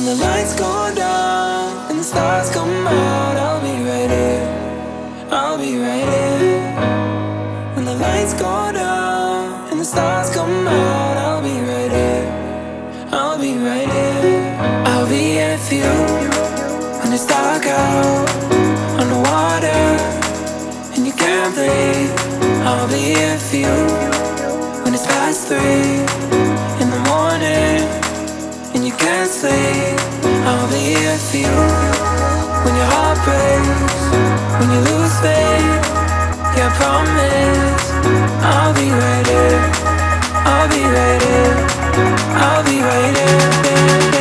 When the lights go down and the stars come out, I'll be right here. I'll be right here. When the lights go down and the stars come out, I'll be right here. I'll be right here. I'll be here for you when it's dark out on the water and you can't breathe. I'll be here for you when it's past 3 in the morning and you can't sleep. I'll be here for you when your heart breaks, when you lose faith. Yeah, I promise I'll be right here. I'll be right here. I'll be right here.